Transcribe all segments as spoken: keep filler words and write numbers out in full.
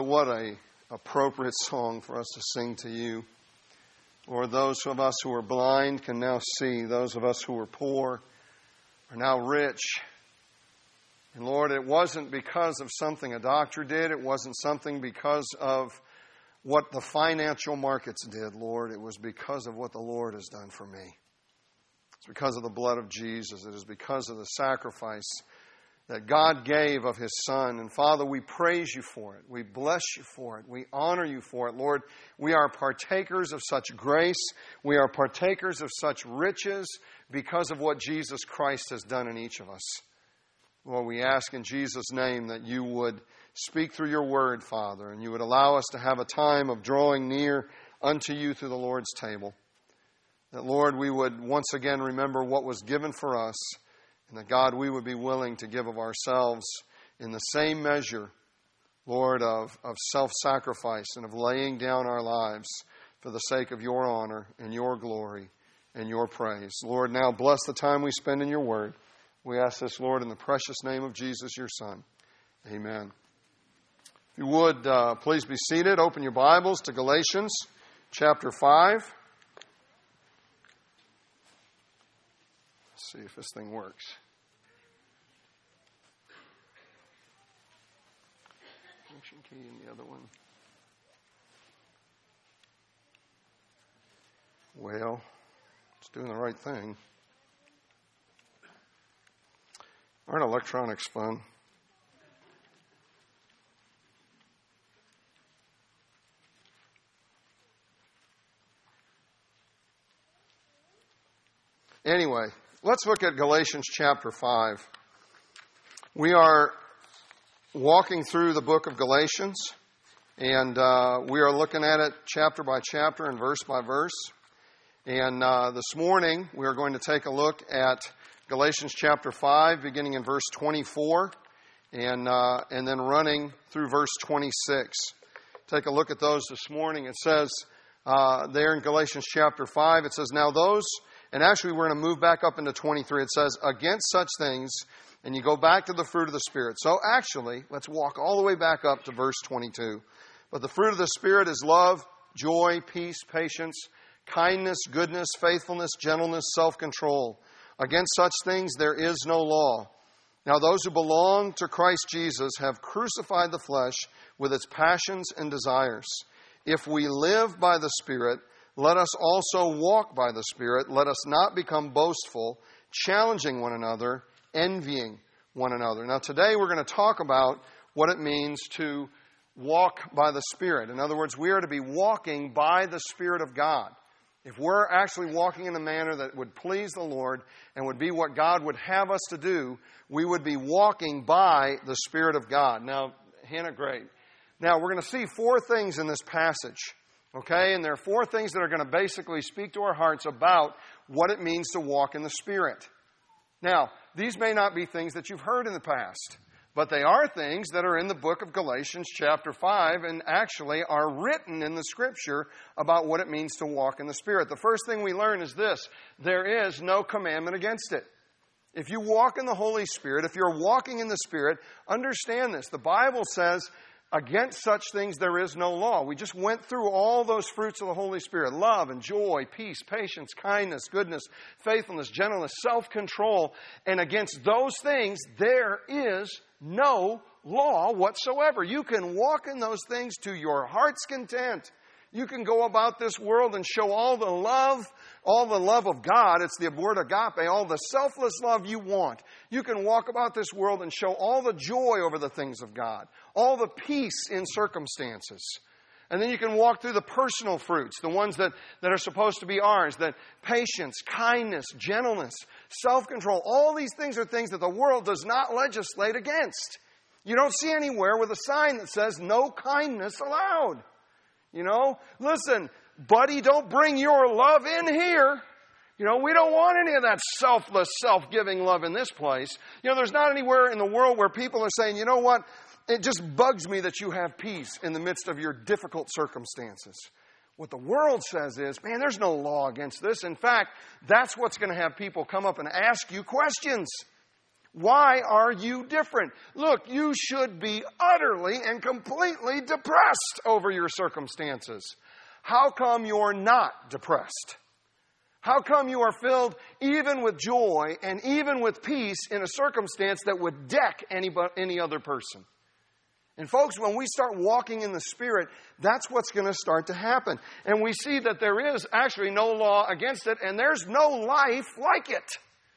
What a appropriate song for us to sing to you. Lord, those of us who are blind can now see. Those of us who are poor are now rich. And Lord, it wasn't because of something a doctor did. It wasn't something because of what the financial markets did, Lord. It was because of what the Lord has done for me. It's because of the blood of Jesus. It is because of the sacrifice that God gave of His Son. And Father, we praise You for it. We bless You for it. We honor You for it. Lord, we are partakers of such grace. We are partakers of such riches because of what Jesus Christ has done in each of us. Lord, we ask in Jesus' name that You would speak through Your word, Father, and You would allow us to have a time of drawing near unto You through the Lord's table. That, Lord, we would once again remember what was given for us, and that, God, we would be willing to give of ourselves in the same measure, Lord, of, of self-sacrifice and of laying down our lives for the sake of Your honor and Your glory and Your praise. Lord, now bless the time we spend in Your word. We ask this, Lord, in the precious name of Jesus, Your Son. Amen. If you would, uh, please be seated. Open your Bibles to Galatians chapter five. Let's see if this thing works. Function key and the other one. Well, it's doing the right thing. Aren't electronics fun? Anyway, let's look at Galatians chapter five. We are walking through the book of Galatians, and uh, we are looking at it chapter by chapter and verse by verse. And uh, this morning, we are going to take a look at Galatians chapter five, beginning in verse twenty-four, and uh, and then running through verse twenty-six. Take a look at those this morning. It says uh, there in Galatians chapter five, it says, now those, and actually we're going to move back up into twenty-three. It says, against such things, and you go back to the fruit of the Spirit. So actually, let's walk all the way back up to verse twenty-two. But the fruit of the Spirit is love, joy, peace, patience, kindness, goodness, faithfulness, gentleness, self-control. Against such things there is no law. Now those who belong to Christ Jesus have crucified the flesh with its passions and desires. If we live by the Spirit, let us also walk by the Spirit. Let us not become boastful, challenging one another, envying one another. Now today we're going to talk about what it means to walk by the Spirit. In other words, we are to be walking by the Spirit of God. If we're actually walking in a manner that would please the Lord and would be what God would have us to do, we would be walking by the Spirit of God. Now, Hannah, great. Now, we're going to see four things in this passage, okay? And there are four things that are going to basically speak to our hearts about what it means to walk in the Spirit. Now, these may not be things that you've heard in the past, but they are things that are in the book of Galatians chapter five and actually are written in the Scripture about what it means to walk in the Spirit. The first thing we learn is this: there is no commandment against it. If you walk in the Holy Spirit, if you're walking in the Spirit, understand this. The Bible says, against such things there is no law. We just went through all those fruits of the Holy Spirit: love and joy, peace, patience, kindness, goodness, faithfulness, gentleness, self-control. And against those things there is no law whatsoever. You can walk in those things to your heart's content. You can go about this world and show all the love, all the love of God. It's the word agape, all the selfless love you want. You can walk about this world and show all the joy over the things of God, all the peace in circumstances. And then you can walk through the personal fruits, the ones that, that are supposed to be ours, that patience, kindness, gentleness, self-control. All these things are things that the world does not legislate against. You don't see anywhere with a sign that says no kindness allowed. You know, listen, buddy, don't bring your love in here. You know, we don't want any of that selfless, self-giving love in this place. You know, there's not anywhere in the world where people are saying, you know what, it just bugs me that you have peace in the midst of your difficult circumstances. What the world says is, man, there's no law against this. In fact, that's what's going to have people come up and ask you questions. Why are you different? Look, you should be utterly and completely depressed over your circumstances. How come you're not depressed? How come you are filled even with joy and even with peace in a circumstance that would deck any, any other person? And folks, when we start walking in the Spirit, that's what's going to start to happen. And we see that there is actually no law against it, and there's no life like it.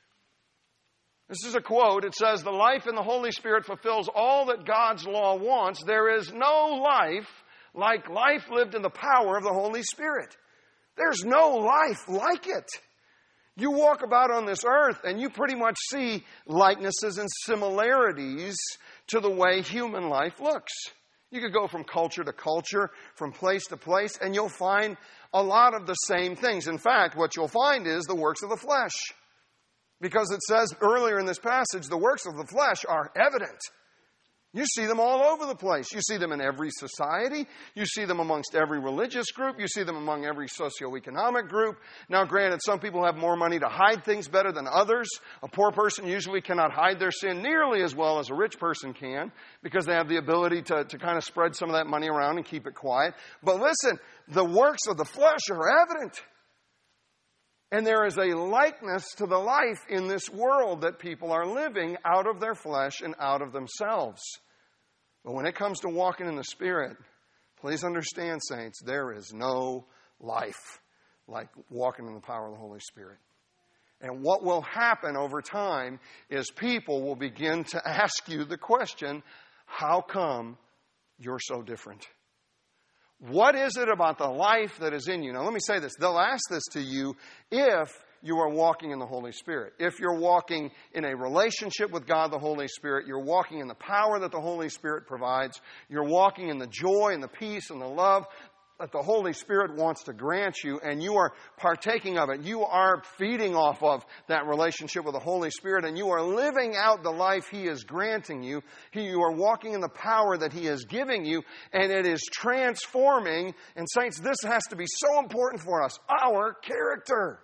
This is a quote. It says, "The life in the Holy Spirit fulfills all that God's law wants. There is no life like life lived in the power of the Holy Spirit." There's no life like it. You walk about on this earth and you pretty much see likenesses and similarities to the way human life looks. You could go from culture to culture, from place to place, and you'll find a lot of the same things. In fact, what you'll find is the works of the flesh. Because it says earlier in this passage, the works of the flesh are evident. You see them all over the place. You see them in every society. You see them amongst every religious group. You see them among every socioeconomic group. Now, granted, some people have more money to hide things better than others. A poor person usually cannot hide their sin nearly as well as a rich person can because they have the ability to, to kind of spread some of that money around and keep it quiet. But listen, the works of the flesh are evident. And there is a likeness to the life in this world that people are living out of their flesh and out of themselves. But when it comes to walking in the Spirit, please understand, saints, there is no life like walking in the power of the Holy Spirit. And what will happen over time is people will begin to ask you the question, how come you're so different? What is it about the life that is in you? Now, let me say this. They'll ask this to you if you are walking in the Holy Spirit. If you're walking in a relationship with God, the Holy Spirit, you're walking in the power that the Holy Spirit provides, you're walking in the joy and the peace and the love that the Holy Spirit wants to grant you, and you are partaking of it. You are feeding off of that relationship with the Holy Spirit, and you are living out the life He is granting you. You are walking in the power that He is giving you, and it is transforming. And saints, this has to be so important for us, our character.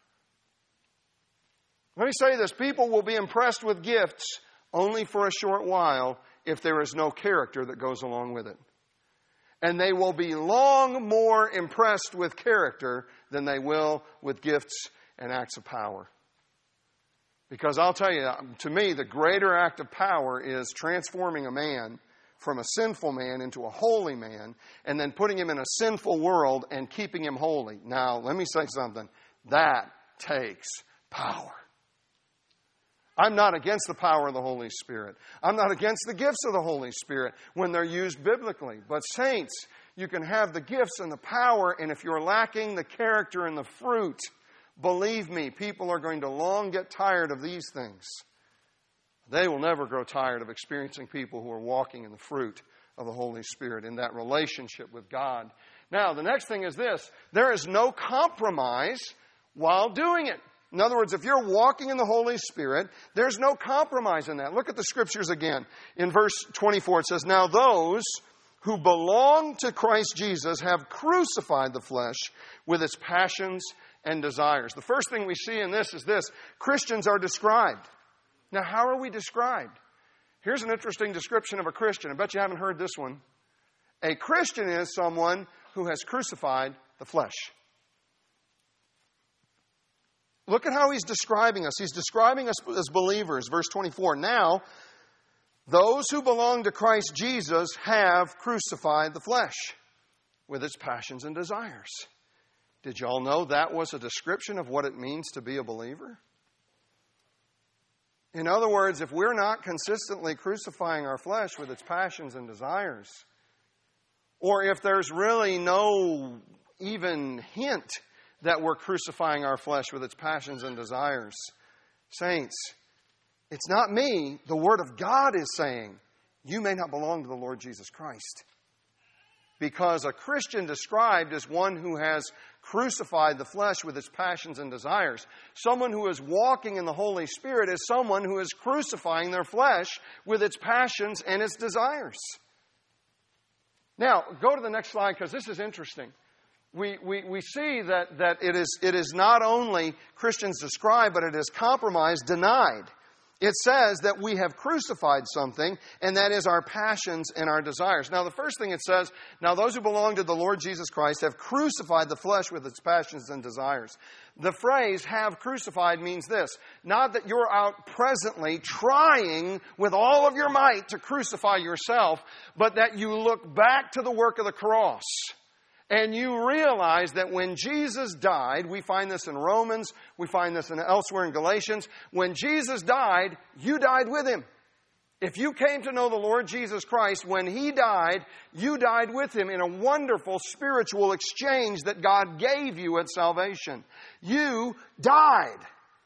Let me say this. People will be impressed with gifts only for a short while if there is no character that goes along with it. And they will be long more impressed with character than they will with gifts and acts of power. Because I'll tell you, to me, the greater act of power is transforming a man from a sinful man into a holy man, and then putting him in a sinful world and keeping him holy. Now, let me say something. That takes power. I'm not against the power of the Holy Spirit. I'm not against the gifts of the Holy Spirit when they're used biblically. But saints, you can have the gifts and the power, and if you're lacking the character and the fruit, believe me, people are going to long get tired of these things. They will never grow tired of experiencing people who are walking in the fruit of the Holy Spirit, in that relationship with God. Now, the next thing is this. There is no compromise while doing it. In other words, if you're walking in the Holy Spirit, there's no compromise in that. Look at the Scriptures again. In verse twenty-four, it says, "Now those who belong to Christ Jesus have crucified the flesh with its passions and desires." The first thing we see in this is this. Christians are described. Now, how are we described? Here's an interesting description of a Christian. I bet you haven't heard this one. A Christian is someone who has crucified the flesh. Look at how he's describing us. He's describing us as believers. Verse twenty-four, "Now, those who belong to Christ Jesus have crucified the flesh with its passions and desires." Did y'all know that was a description of what it means to be a believer? In other words, if we're not consistently crucifying our flesh with its passions and desires, or if there's really no even hint that we're crucifying our flesh with its passions and desires, saints, it's not me. The Word of God is saying, you may not belong to the Lord Jesus Christ. Because a Christian described as one who has crucified the flesh with its passions and desires. Someone who is walking in the Holy Spirit is someone who is crucifying their flesh with its passions and its desires. Now, go to the next slide because this is interesting. We, we, we see that, that it is, it is not only Christians described, but it is compromised, denied. It says that we have crucified something, and that is our passions and our desires. Now, the first thing it says, now those who belong to the Lord Jesus Christ have crucified the flesh with its passions and desires. The phrase, have crucified, means this. Not that you're out presently trying with all of your might to crucify yourself, but that you look back to the work of the cross. And you realize that when Jesus died, we find this in Romans, we find this in elsewhere in Galatians, when Jesus died, you died with Him. If you came to know the Lord Jesus Christ, when He died, you died with Him in a wonderful spiritual exchange that God gave you at salvation. You died.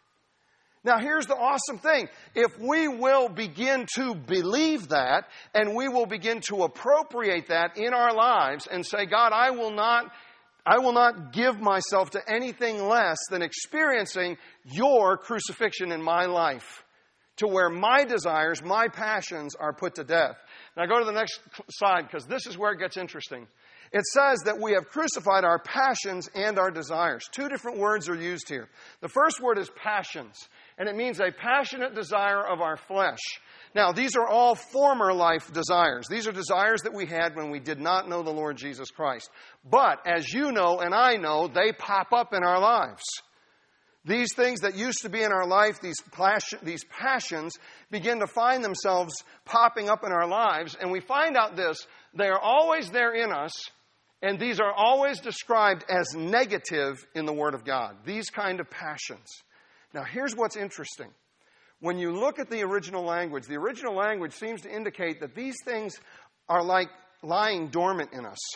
Now, here's the awesome thing. If we will begin to believe that, and we will begin to appropriate that in our lives and say, God, I will not, I will not give myself to anything less than experiencing your crucifixion in my life, to where my desires, my passions are put to death. Now, go to the next slide, because this is where it gets interesting. It says that we have crucified our passions and our desires. Two different words are used here. The first word is passions, and it means a passionate desire of our flesh. Now, these are all former life desires. These are desires that we had when we did not know the Lord Jesus Christ. But, as you know and I know, they pop up in our lives. These things that used to be in our life, these, passion, these passions, begin to find themselves popping up in our lives. And we find out this, they are always there in us, and these are always described as negative in the Word of God. These kind of passions. Now, here's what's interesting. When you look at the original language, the original language seems to indicate that these things are like lying dormant in us.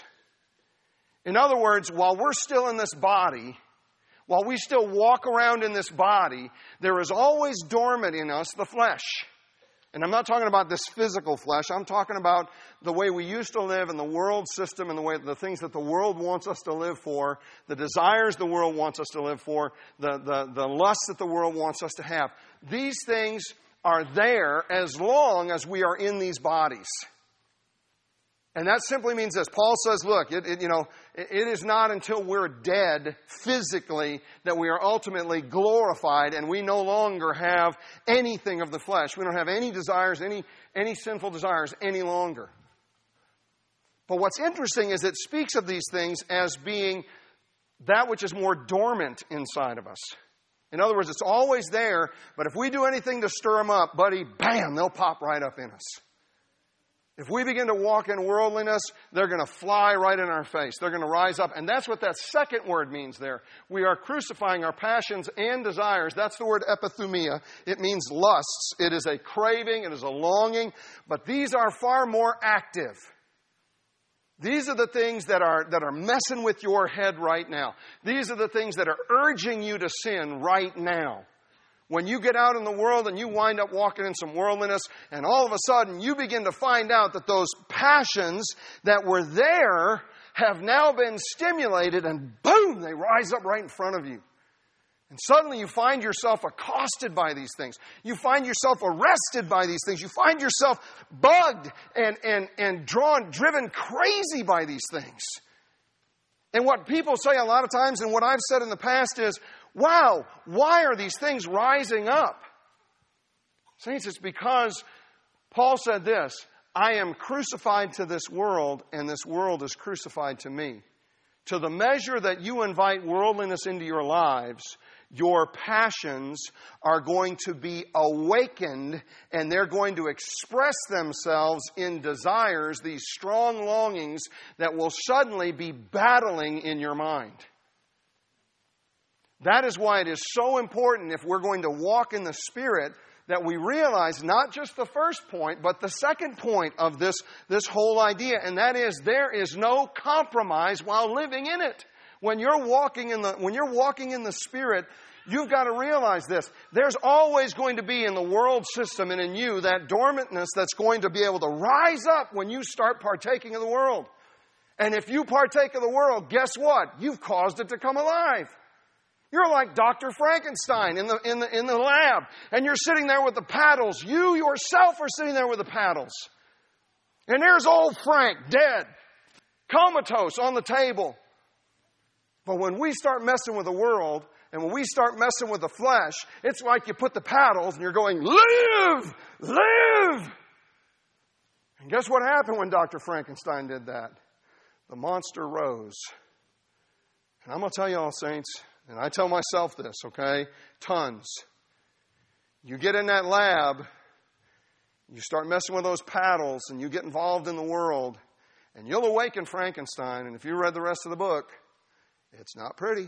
In other words, while we're still in this body, while we still walk around in this body, there is always dormant in us the flesh. And I'm not talking about this physical flesh. I'm talking about the way we used to live in the world system and the way the things that the world wants us to live for, the desires the world wants us to live for, the, the, the lusts that the world wants us to have. These things are there as long as we are in these bodies. And that simply means this. Paul says, look, it, it, you know, it, it is not until we're dead physically that we are ultimately glorified and we no longer have anything of the flesh. We don't have any desires, any, any sinful desires any longer. But what's interesting is it speaks of these things as being that which is more dormant inside of us. In other words, it's always there, but if we do anything to stir them up, buddy, bam, they'll pop right up in us. If we begin to walk in worldliness, they're going to fly right in our face. They're going to rise up. And that's what that second word means there. We are crucifying our passions and desires. That's the word epithumia. It means lusts. It is a craving. It is a longing. But these are far more active. These are the things that are, that are messing with your head right now. These are the things that are urging you to sin right now. When you get out in the world and you wind up walking in some worldliness, and all of a sudden you begin to find out that those passions that were there have now been stimulated, and boom, they rise up right in front of you. And suddenly you find yourself accosted by these things. You find yourself arrested by these things. You find yourself bugged and, and, and drawn, driven crazy by these things. And what people say a lot of times, and what I've said in the past is, wow, why are these things rising up? Saints, it's because Paul said this, I am crucified to this world, and this world is crucified to me. To the measure that you invite worldliness into your lives, your passions are going to be awakened, and they're going to express themselves in desires, these strong longings that will suddenly be battling in your mind. That is why it is so important, if we're going to walk in the Spirit, that we realize not just the first point, but the second point of this, this whole idea, and that is there is no compromise while living in it. When you're walking in the, when you're walking in the Spirit, you've got to realize this. There's always going to be in the world system and in you that dormantness that's going to be able to rise up when you start partaking of the world. And if you partake of the world, guess what? You've caused it to come alive. You're like Doctor Frankenstein in the, in the, in the lab, and you're sitting there with the paddles. You yourself are sitting there with the paddles. And there's old Frank, dead, comatose on the table. But when we start messing with the world, And when we start messing with the flesh, it's like you put the paddles and you're going, live, live. And guess what happened when Doctor Frankenstein did that? The monster rose. And I'm going to tell you all, saints, and I tell myself this, okay? Tons. You get in that lab, you start messing with those paddles, and you get involved in the world, and you'll awaken Frankenstein. And if you read the rest of the book, it's not pretty.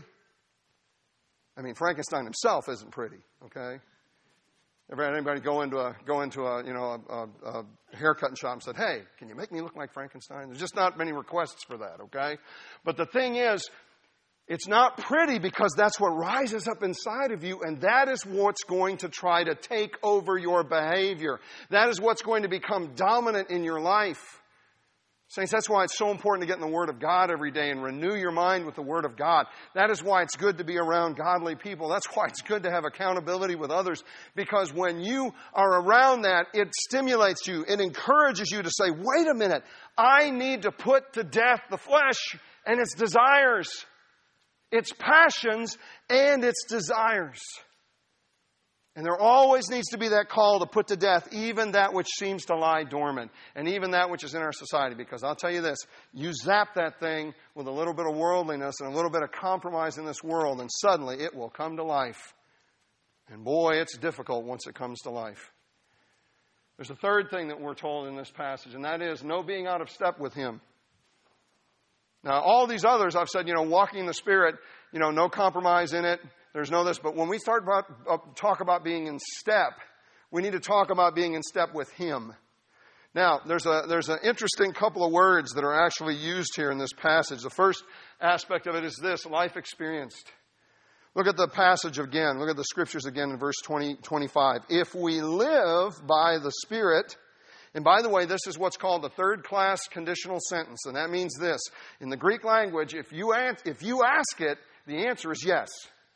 I mean, Frankenstein himself isn't pretty, okay? Ever had anybody go into a go into a you know a, a, a haircutting shop and said, "Hey, can you make me look like Frankenstein?" There's just not many requests for that, okay? But the thing is, it's not pretty because that's what rises up inside of you, and that is what's going to try to take over your behavior. That is what's going to become dominant in your life. Saints, that's why it's so important to get in the Word of God every day and renew your mind with the Word of God. That is why it's good to be around godly people. That's why it's good to have accountability with others, because when you are around that, it stimulates you. It encourages you to say, wait a minute, I need to put to death the flesh and its desires, its passions and its desires. And there always needs to be that call to put to death even that which seems to lie dormant, and even that which is in our society. Because I'll tell you this, you zap that thing with a little bit of worldliness and a little bit of compromise in this world, and suddenly it will come to life. And boy, it's difficult once it comes to life. There's a third thing that we're told in this passage, and that is no being out of step with Him. Now, all these others, I've said, you know, walking in the Spirit, you know, no compromise in it. There's no this. But when we start about, uh, talk about being in step, we need to talk about being in step with Him. Now, there's a there's an interesting couple of words that are actually used here in this passage. The first aspect of it is this, life experienced. Look at the passage again. Look at the scriptures again in verse twenty, twenty-five. If we live by the Spirit, and by the way, this is what's called the third-class conditional sentence, and that means this. In the Greek language, if you if you ask it, the answer is yes.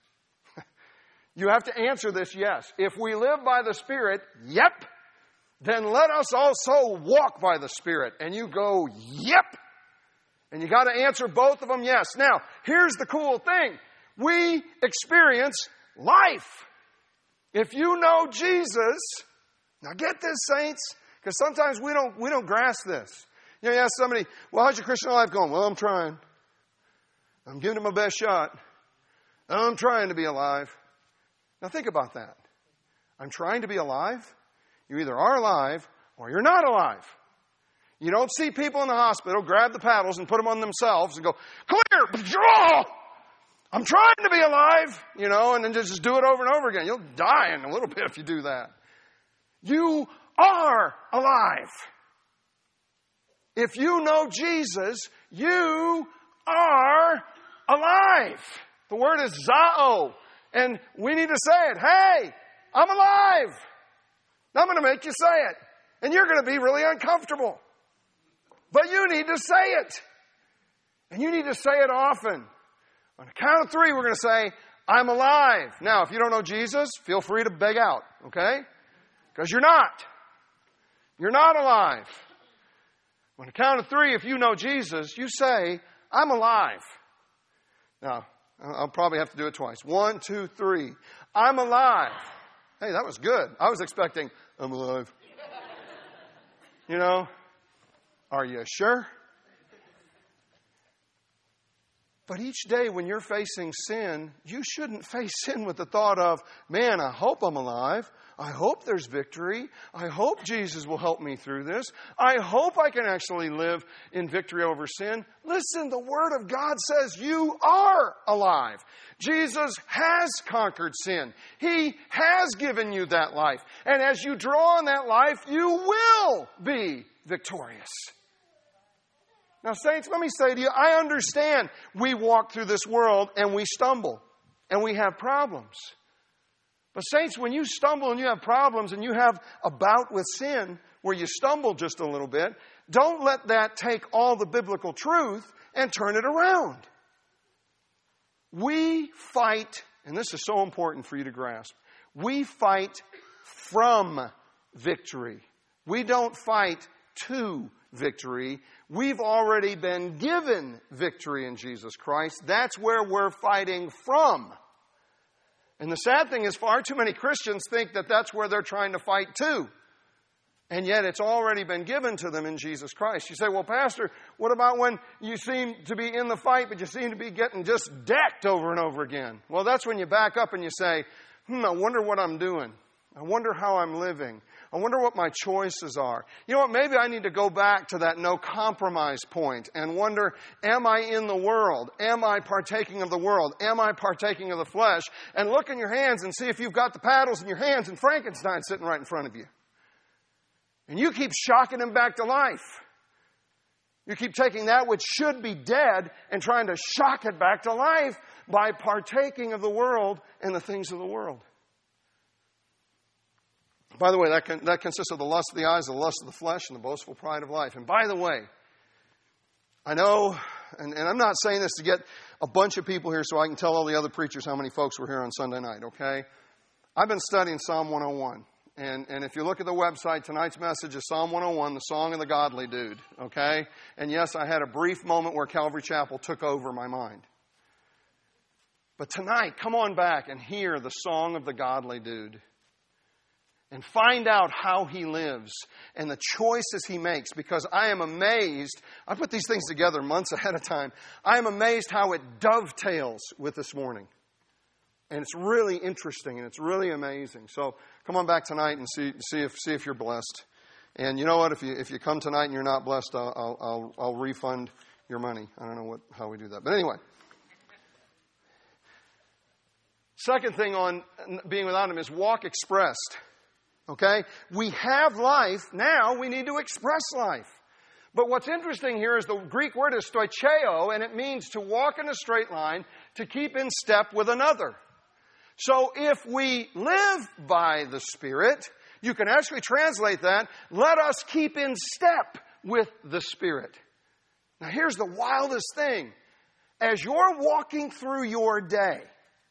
You have to answer this yes. If we live by the Spirit, yep, then let us also walk by the Spirit. And you go, yep. And you got to answer both of them yes. Now, here's the cool thing. We experience life. If you know Jesus, now get this, saints, because sometimes we don't we don't grasp this. You know, you ask somebody, well, how's your Christian life going? Well, I'm trying. I'm giving it my best shot. I'm trying to be alive. Now think about that. I'm trying to be alive. You either are alive or you're not alive. You don't see people in the hospital grab the paddles and put them on themselves and go, clear, draw. I'm trying to be alive, you know, and then just do it over and over again. You'll die in a little bit if you do that. You are alive. If you know Jesus, you are alive. The word is zao. And we need to say it. Hey, I'm alive. I'm going to make you say it. And you're going to be really uncomfortable. But you need to say it. And you need to say it often. On the count of three, we're going to say, I'm alive. Now, if you don't know Jesus, feel free to beg out, okay? Because you're not. You're not alive. On the count of three, if you know Jesus, you say, I'm alive. Now, I'll probably have to do it twice. One, two, three. I'm alive. Hey, that was good. I was expecting, I'm alive. You know, are you sure? But each day when you're facing sin, you shouldn't face sin with the thought of, man, I hope I'm alive. I hope there's victory. I hope Jesus will help me through this. I hope I can actually live in victory over sin. Listen, the Word of God says you are alive. Jesus has conquered sin. He has given you that life. And as you draw on that life, you will be victorious. Now, saints, let me say to you, I understand we walk through this world and we stumble and we have problems. But saints, when you stumble and you have problems and you have a bout with sin where you stumble just a little bit, don't let that take all the biblical truth and turn it around. We fight, and this is so important for you to grasp, we fight from victory. We don't fight to victory. We've already been given victory in Jesus Christ. That's where we're fighting from. And the sad thing is far too many Christians think that that's where they're trying to fight too. And yet it's already been given to them in Jesus Christ. You say, well, Pastor, what about when you seem to be in the fight, but you seem to be getting just decked over and over again? Well, that's when you back up and you say, hmm, I wonder what I'm doing. I wonder how I'm living. I wonder what my choices are. You know what? Maybe I need to go back to that no compromise point and wonder, am I in the world? Am I partaking of the world? Am I partaking of the flesh? And look in your hands and see if you've got the paddles in your hands and Frankenstein sitting right in front of you. And you keep shocking him back to life. You keep taking that which should be dead and trying to shock it back to life by partaking of the world and the things of the world. By the way, that, can, that consists of the lust of the eyes, the lust of the flesh, and the boastful pride of life. And by the way, I know, and, and I'm not saying this to get a bunch of people here so I can tell all the other preachers how many folks were here on Sunday night, okay? I've been studying Psalm one oh one. And, and if you look at the website, tonight's message is Psalm one oh one, the song of the godly dude, okay? And yes, I had a brief moment where Calvary Chapel took over my mind. But tonight, come on back and hear the song of the godly dude. And find out how he lives and the choices he makes. Because I am amazed. I put these things together months ahead of time. I am amazed how it dovetails with this morning. And it's really interesting and it's really amazing. So come on back tonight and see see if see if you're blessed. And you know what? If you if you come tonight and you're not blessed, I'll I'll, I'll, I'll refund your money. I don't know what how we do that, but anyway. Second thing on being without him is walk expressed. Okay? We have life. Now we need to express life. But what's interesting here is the Greek word is stoicheo, and it means to walk in a straight line, to keep in step with another. So if we live by the Spirit, you can actually translate that, let us keep in step with the Spirit. Now here's the wildest thing. As you're walking through your day,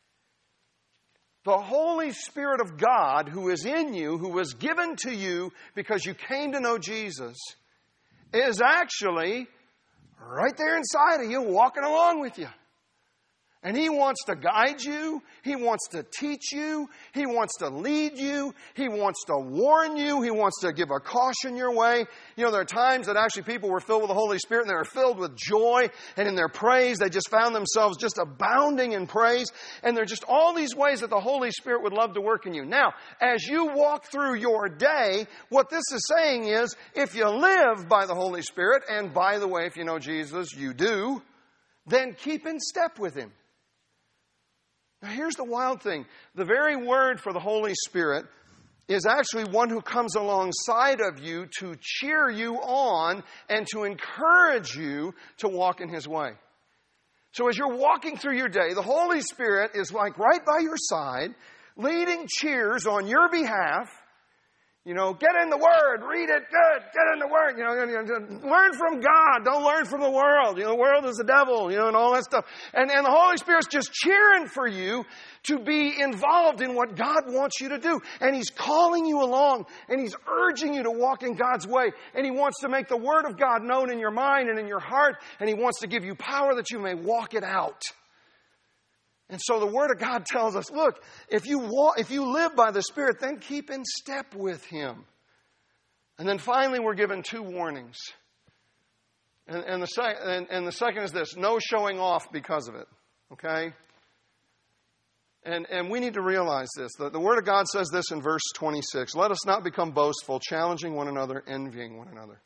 the Holy Spirit of God who is in you, who was given to you because you came to know Jesus, is actually right there inside of you, walking along with you. And He wants to guide you. He wants to teach you. He wants to lead you. He wants to warn you. He wants to give a caution your way. You know, there are times that actually people were filled with the Holy Spirit and they were filled with joy. And in their praise, they just found themselves just abounding in praise. And there are just all these ways that the Holy Spirit would love to work in you. Now, as you walk through your day, what this is saying is, if you live by the Holy Spirit, and by the way, if you know Jesus, you do, then keep in step with Him. Now here's the wild thing. The very word for the Holy Spirit is actually one who comes alongside of you to cheer you on and to encourage you to walk in His way. So as you're walking through your day, the Holy Spirit is like right by your side, leading cheers on your behalf. You know, get in the Word, read it good, get in the Word, you know, learn from God, don't learn from the world. You know, the world is the devil, you know, and all that stuff. And, and the Holy Spirit's just cheering for you to be involved in what God wants you to do. And He's calling you along, and He's urging you to walk in God's way. And He wants to make the Word of God known in your mind and in your heart, and He wants to give you power that you may walk it out. And so the Word of God tells us, look, if you walk, if you live by the Spirit, then keep in step with Him. And then finally, we're given two warnings. And, and, the, sec- and, and the second is this, no showing off because of it. Okay? And, and we need to realize this. The, the Word of God says this in verse twenty-six. Let us not become boastful, challenging one another, envying one another.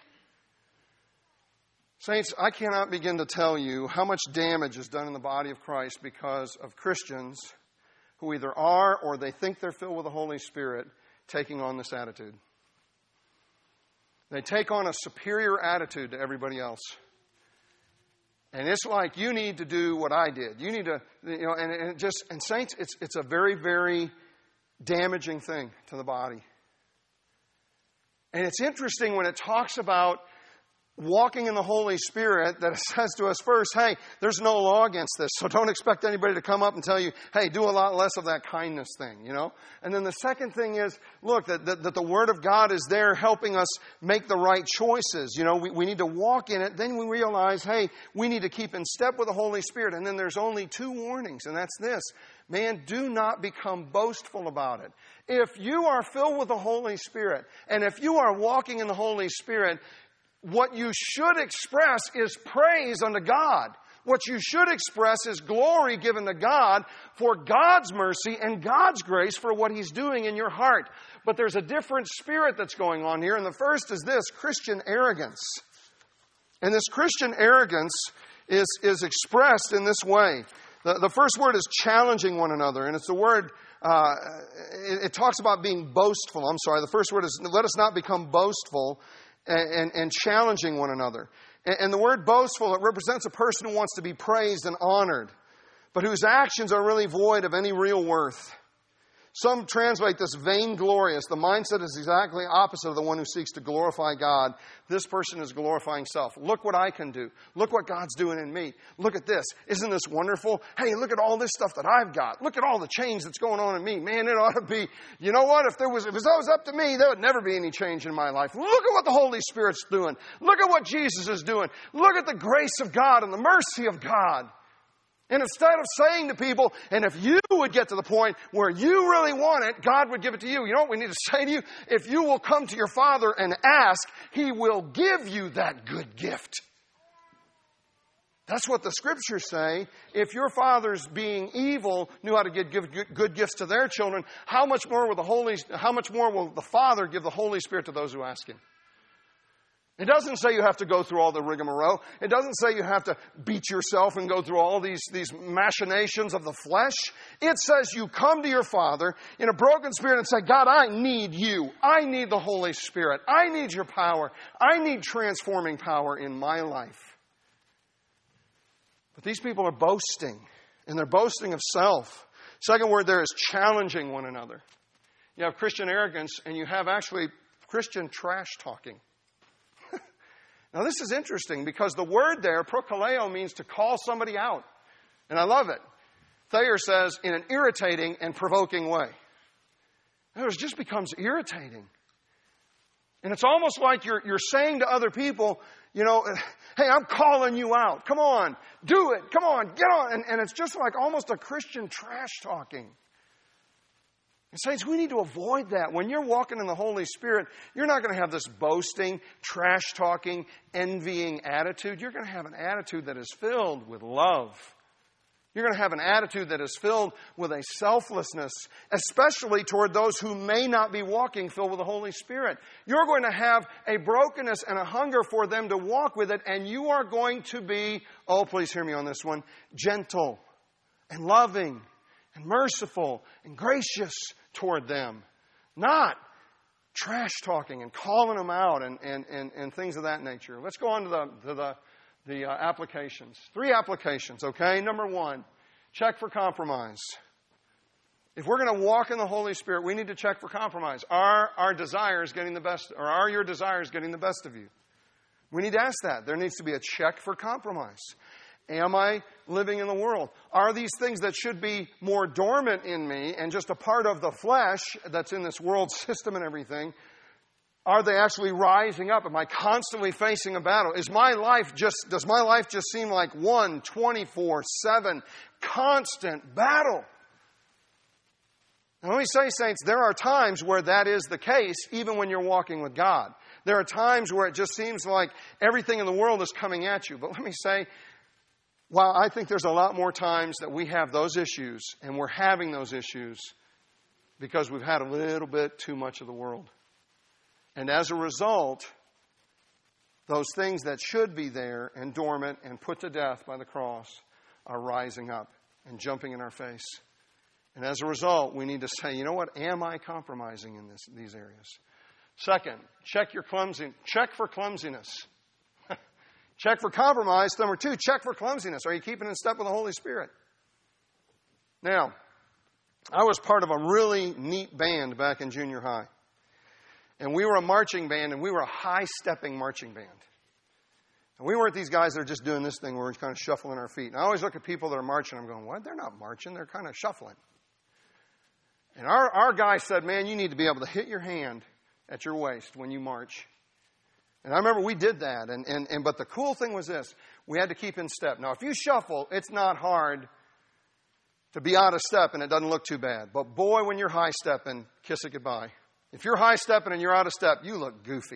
Saints, I cannot begin to tell you how much damage is done in the body of Christ because of Christians who either are or they think they're filled with the Holy Spirit taking on this attitude. They take on a superior attitude to everybody else. And it's like, you need to do what I did. You need to, you know, and, and it just, and saints, it's, it's a very, very damaging thing to the body. And it's interesting when it talks about walking in the Holy Spirit that says to us first, hey, there's no law against this, so don't expect anybody to come up and tell you, hey, do a lot less of that kindness thing, you know? And then the second thing is, look, that, that, that the Word of God is there helping us make the right choices. You know, we, we need to walk in it. Then we realize, hey, we need to keep in step with the Holy Spirit. And then there's only two warnings, and that's this. Man, do not become boastful about it. If you are filled with the Holy Spirit, and if you are walking in the Holy Spirit, what you should express is praise unto God. What you should express is glory given to God for God's mercy and God's grace for what He's doing in your heart. But there's a different spirit that's going on here. And the first is this, Christian arrogance. And this Christian arrogance is, is expressed in this way. The, the first word is challenging one another. And it's the word, uh, it, it talks about being boastful. I'm sorry, the first word is, let us not become boastful. And, and, and challenging one another. And, and the word boastful, it represents a person who wants to be praised and honored, but whose actions are really void of any real worth. Some translate this vainglorious. The mindset is exactly opposite of the one who seeks to glorify God. This person is glorifying self. Look what I can do. Look what God's doing in me. Look at this. Isn't this wonderful? Hey, look at all this stuff that I've got. Look at all the change that's going on in me. Man, it ought to be, you know what? If there was, if it was up to me, there would never be any change in my life. Look at what the Holy Spirit's doing. Look at what Jesus is doing. Look at the grace of God and the mercy of God. And instead of saying to people, and if you would get to the point where you really want it, God would give it to you. You know what we need to say to you? If you will come to your Father and ask, He will give you that good gift. That's what the Scriptures say. If your fathers, being evil, knew how to give good, good gifts to their children, how much more will the Holy, how much more will the Father give the Holy Spirit to those who ask Him? It doesn't say you have to go through all the rigmarole. It doesn't say you have to beat yourself and go through all these, these machinations of the flesh. It says you come to your Father in a broken spirit and say, God, I need you. I need the Holy Spirit. I need your power. I need transforming power in my life. But these people are boasting, and they're boasting of self. Second word there is challenging one another. You have Christian arrogance, and you have actually Christian trash talking. Now, this is interesting because the word there, prokaleo, means to call somebody out. And I love it. Thayer says, in an irritating and provoking way. In other words, it just becomes irritating. And it's almost like you're, you're saying to other people, you know, hey, I'm calling you out. Come on, do it. Come on, get on. And, and it's just like almost a Christian trash talking. And saints, we need to avoid that. When you're walking in the Holy Spirit, you're not going to have this boasting, trash-talking, envying attitude. You're going to have an attitude that is filled with love. You're going to have an attitude that is filled with a selflessness, especially toward those who may not be walking filled with the Holy Spirit. You're going to have a brokenness and a hunger for them to walk with it, and you are going to be, oh, please hear me on this one, gentle and loving and merciful and gracious toward them. Not trash talking and calling them out and, and, and, and things of that nature. Let's go on to the, to the, the uh, applications. Three applications, okay? Number one, check for compromise. If we're going to walk in the Holy Spirit, we need to check for compromise. Are our desires getting the best, or are your desires getting the best of you? We need to ask that. There needs to be a check for compromise. Am I living in the world? Are these things that should be more dormant in me and just a part of the flesh that's in this world system and everything, are they actually rising up? Am I constantly facing a battle? Is my life just, does my life just seem like one twenty-four seven constant battle? And let me say, saints, there are times where that is the case, even when you're walking with God. There are times where it just seems like everything in the world is coming at you. But let me say, while I think there's a lot more times that we have those issues, and we're having those issues because we've had a little bit too much of the world. And as a result, those things that should be there and dormant and put to death by the cross are rising up and jumping in our face. And as a result, we need to say, you know what? Am I compromising in this, these areas? Second, check your clumsy, check for clumsiness. Check for compromise. Number two, check for clumsiness. Are you keeping in step with the Holy Spirit? Now, I was part of a really neat band back in junior high. And we were a marching band, and we were a high-stepping marching band. And we weren't these guys that are just doing this thing where we're kind of shuffling our feet. And I always look at people that are marching. I'm going, what? They're not marching. They're kind of shuffling. And our, our guy said, man, you need to be able to hit your hand at your waist when you march. And I remember we did that. And, and, and but the cool thing was this. We had to keep in step. Now, if you shuffle, it's not hard to be out of step and it doesn't look too bad. But boy, when you're high stepping, kiss it goodbye. If you're high stepping and you're out of step, you look goofy.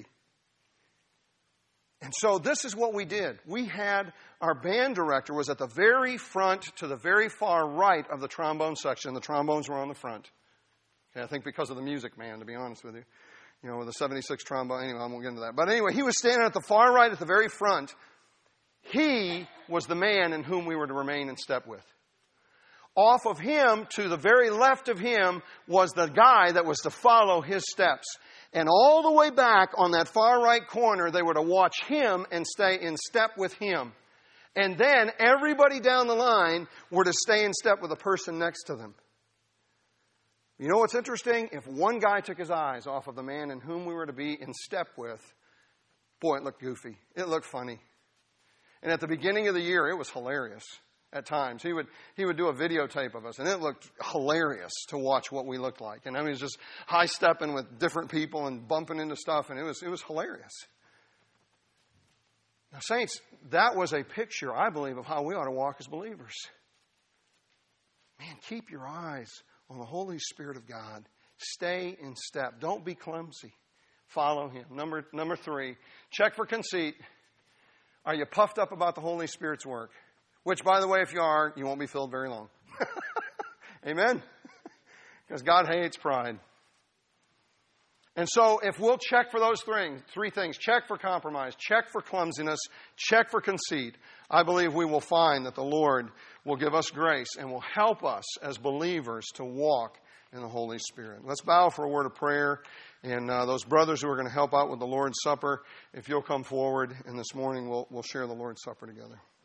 And so this is what we did. We had our band director was at the very front to the very far right of the trombone section. The trombones were on the front. Okay, I think because of the music man, to be honest with you. You know, with the seventy-six trombone. Anyway, I won't get into that. But anyway, he was standing at the far right at the very front. He was the man in whom we were to remain in step with. Off of him, to the very left of him, was the guy that was to follow his steps. And all the way back on that far right corner, they were to watch him and stay in step with him. And then everybody down the line were to stay in step with the person next to them. You know what's interesting? If one guy took his eyes off of the man in whom we were to be in step with, boy, it looked goofy. It looked funny. And at the beginning of the year, it was hilarious at times. He would he would do a videotape of us, and it looked hilarious to watch what we looked like. And I mean, it was just high-stepping with different people and bumping into stuff, and it was it was hilarious. Now, saints, that was a picture, I believe, of how we ought to walk as believers. Man, keep your eyes on the Holy Spirit of God. Stay in step. Don't be clumsy. Follow Him. Number, number three, check for conceit. Are you puffed up about the Holy Spirit's work? Which, by the way, if you are, you won't be filled very long. Amen? Because God hates pride. And so if we'll check for those three, three things, check for compromise, check for clumsiness, check for conceit, I believe we will find that the Lord will give us grace and will help us as believers to walk in the Holy Spirit. Let's bow for a word of prayer. And uh, those brothers who are going to help out with the Lord's Supper, if you'll come forward, and this morning we'll, we'll share the Lord's Supper together.